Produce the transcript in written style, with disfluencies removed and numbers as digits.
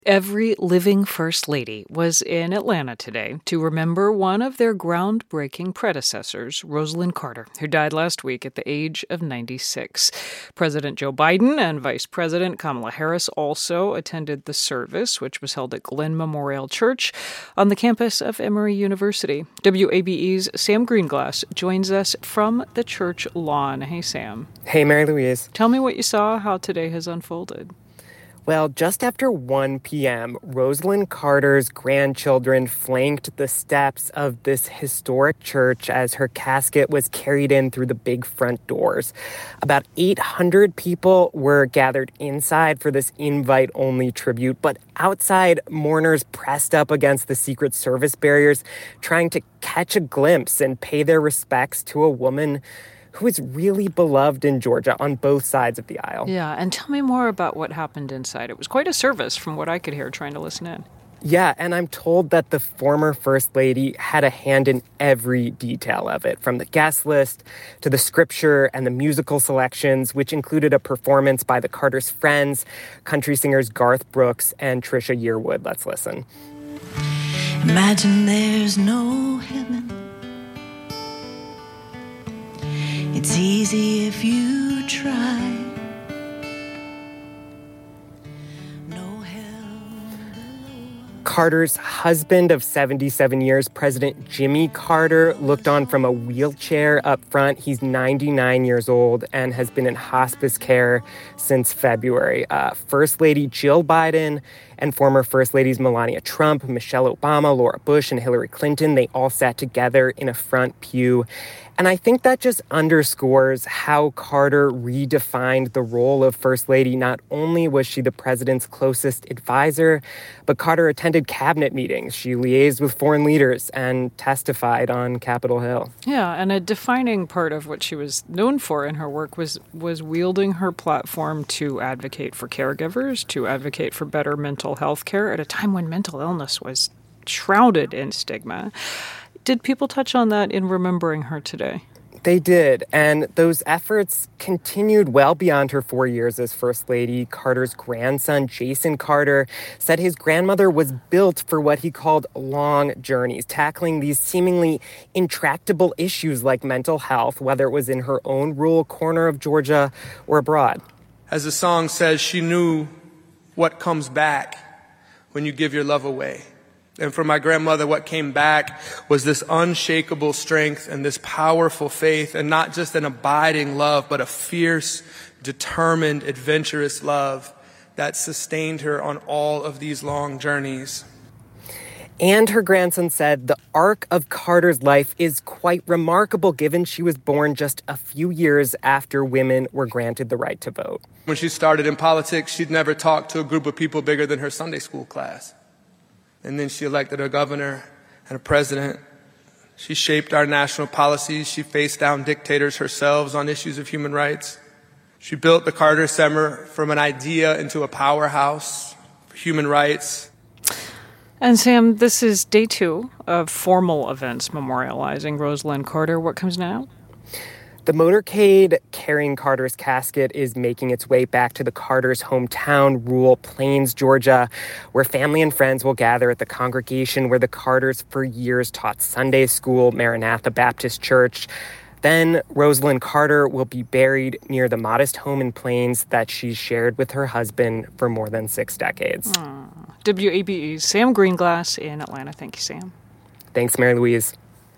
Every living First Lady was in Atlanta today to remember one of their groundbreaking predecessors, Rosalynn Carter, who died last week at the age of 96. President Joe Biden and Vice President Kamala Harris also attended the service, which was held at Glenn Memorial Church on the campus of Emory University. WABE's Sam Greenglass joins us from the church lawn. Hey, Sam. Hey, Mary Louise. Tell me what you saw, how today has unfolded. Well, just after 1 p.m., Rosalynn Carter's grandchildren flanked the steps of this historic church as her casket was carried in through the big front doors. About 800 people were gathered inside for this invite-only tribute, but outside, mourners pressed up against the Secret Service barriers, trying to catch a glimpse and pay their respects to a woman who is really beloved in Georgia on both sides of the aisle. Yeah, and tell me more about what happened inside. It was quite a service from what I could hear trying to listen in. Yeah, and I'm told that the former First Lady had a hand in every detail of it, from the guest list to the scripture and the musical selections, which included a performance by the Carter's friends, country singers Garth Brooks and Trisha Yearwood. Let's listen. Imagine there's no heaven. It's easy if you try. No hell below. Carter's husband of 77 years, President Jimmy Carter, looked on from a wheelchair up front. He's 99 years old and has been in hospice care since February. First Lady Jill Biden and former First Ladies Melania Trump, Michelle Obama, Laura Bush, and Hillary Clinton, they all sat together in a front pew. And I think that just underscores how Carter redefined the role of First Lady. Not only was she the president's closest advisor, but Carter attended cabinet meetings. She liaised with foreign leaders and testified on Capitol Hill. Yeah, and a defining part of what she was known for in her work was wielding her platform to advocate for caregivers, to advocate for better mental health care at a time when mental illness was shrouded in stigma. Did people touch on that in remembering her today? They did, and those efforts continued well beyond her 4 years as First Lady. Carter's grandson, Jason Carter, said his grandmother was built for what he called long journeys, tackling these seemingly intractable issues like mental health, whether it was in her own rural corner of Georgia or abroad. As the song says, she knew what comes back when you give your love away. And for my grandmother, what came back was this unshakable strength and this powerful faith, and not just an abiding love, but a fierce, determined, adventurous love that sustained her on all of these long journeys. And her grandson said the arc of Carter's life is quite remarkable, given she was born just a few years after women were granted the right to vote. When she started in politics, she'd never talked to a group of people bigger than her Sunday school class. And then she elected a governor and a president. She shaped our national policies. She faced down dictators herself on issues of human rights. She built the Carter Center from an idea into a powerhouse for human rights. And Sam, this is day 2 of formal events memorializing Rosalynn Carter. What comes now? The motorcade carrying Carter's casket is making its way back to the Carters' hometown, rural Plains, Georgia, where family and friends will gather at the congregation where the Carters for years taught Sunday school, Maranatha Baptist Church. Then Rosalynn Carter will be buried near the modest home in Plains that she shared with her husband for more than 6 decades. WABE's Sam Greenglass in Atlanta. Thank you, Sam. Thanks, Mary Louise.